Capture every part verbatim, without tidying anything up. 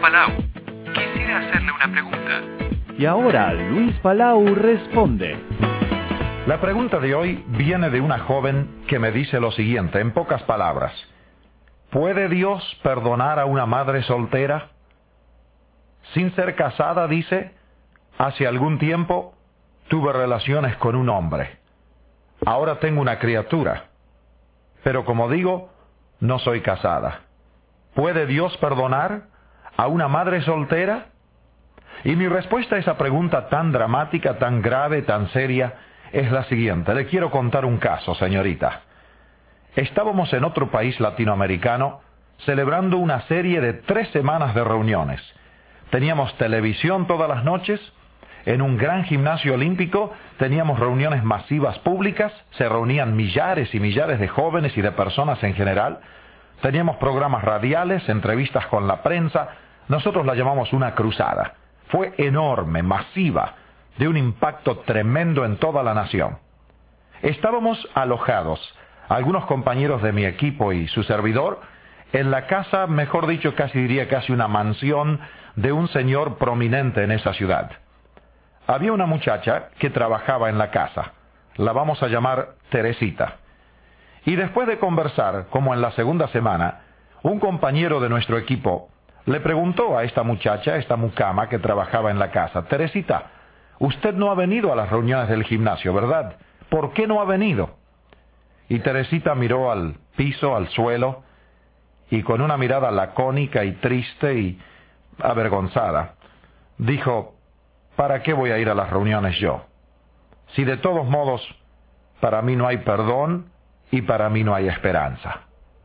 Palau. Quisiera hacerle una pregunta. Y ahora Luis Palau responde. La pregunta de hoy viene de una joven que me dice lo siguiente, en pocas palabras. ¿Puede Dios perdonar a una madre soltera? Sin ser casada, dice, hace algún tiempo tuve relaciones con un hombre. Ahora tengo una criatura. Pero como digo, no soy casada. ¿Puede Dios perdonar a una madre soltera? Y mi respuesta a esa pregunta tan dramática, tan grave, tan seria, es la siguiente. Le quiero contar un caso, señorita. Estábamos en otro país latinoamericano celebrando una serie de tres semanas de reuniones. Teníamos televisión todas las noches, en un gran gimnasio olímpico teníamos reuniones masivas públicas, se reunían millares y millares de jóvenes y de personas en general, teníamos programas radiales, entrevistas con la prensa, nosotros la llamamos una cruzada. Fue enorme, masiva, de un impacto tremendo en toda la nación. Estábamos alojados, algunos compañeros de mi equipo y su servidor, en la casa, mejor dicho, casi diría casi una mansión de un señor prominente en esa ciudad. Había una muchacha que trabajaba en la casa, la vamos a llamar Teresita. Y después de conversar, como en la segunda semana, un compañero de nuestro equipo le preguntó a esta muchacha, esta mucama que trabajaba en la casa, Teresita, usted no ha venido a las reuniones del gimnasio, ¿verdad? ¿Por qué no ha venido? Y Teresita miró al piso, al suelo, y con una mirada lacónica y triste y avergonzada, dijo, ¿para qué voy a ir a las reuniones yo? Si de todos modos, para mí no hay perdón y para mí no hay esperanza.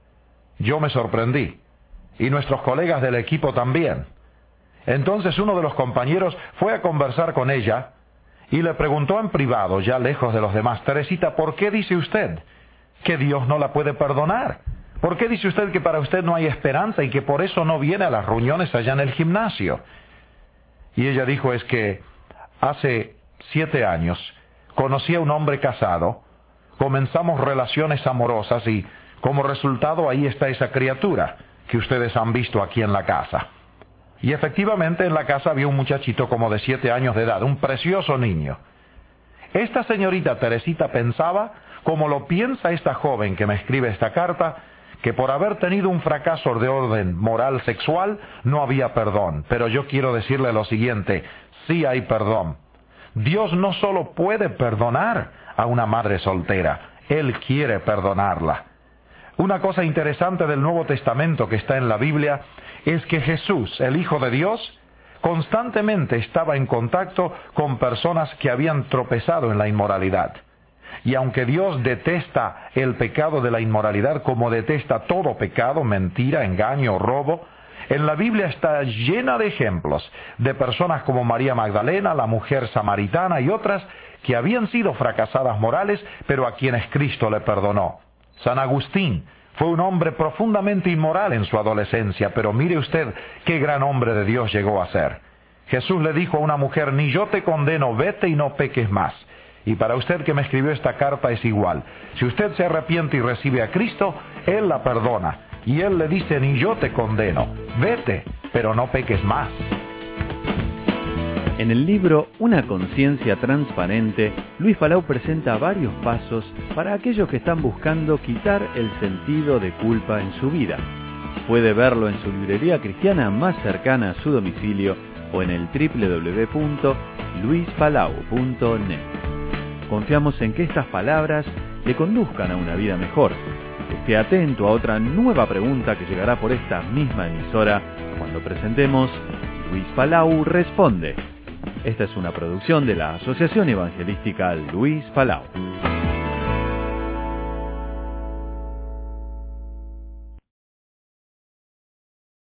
Yo me sorprendí, y nuestros colegas del equipo también. Entonces uno de los compañeros fue a conversar con ella y le preguntó en privado, ya lejos de los demás, Teresita, ¿por qué dice usted que Dios no la puede perdonar? ¿Por qué dice usted que para usted no hay esperanza y que por eso no viene a las reuniones allá en el gimnasio? Y ella dijo, es que hace siete años conocí a un hombre casado, comenzamos relaciones amorosas y como resultado ahí está esa criatura que ustedes han visto aquí en la casa. Y efectivamente en la casa había un muchachito como de siete años de edad, un precioso niño. Esta señorita Teresita pensaba, como lo piensa esta joven que me escribe esta carta, que por haber tenido un fracaso de orden moral sexual no había perdón. Pero yo quiero decirle lo siguiente, sí hay perdón. Dios no solo puede perdonar a una madre soltera, Él quiere perdonarla. Una cosa interesante del Nuevo Testamento que está en la Biblia es que Jesús, el Hijo de Dios, constantemente estaba en contacto con personas que habían tropezado en la inmoralidad. Y aunque Dios detesta el pecado de la inmoralidad como detesta todo pecado, mentira, engaño, robo, en la Biblia está llena de ejemplos de personas como María Magdalena, la mujer samaritana y otras que habían sido fracasadas morales, pero a quienes Cristo le perdonó. San Agustín fue un hombre profundamente inmoral en su adolescencia, pero mire usted qué gran hombre de Dios llegó a ser. Jesús le dijo a una mujer, ni yo te condeno, vete y no peques más. Y para usted que me escribió esta carta es igual. Si usted se arrepiente y recibe a Cristo, Él la perdona. Y Él le dice, ni yo te condeno, vete, pero no peques más. En el libro Una conciencia transparente, Luis Palau presenta varios pasos para aquellos que están buscando quitar el sentido de culpa en su vida. Puede verlo en su librería cristiana más cercana a su domicilio o en el doble u doble u doble u punto luis palau punto net. Confiamos en que estas palabras le conduzcan a una vida mejor. Esté atento a otra nueva pregunta que llegará por esta misma emisora cuando presentemos Luis Palau Responde. Esta es una producción de la Asociación Evangelística Luis Palau.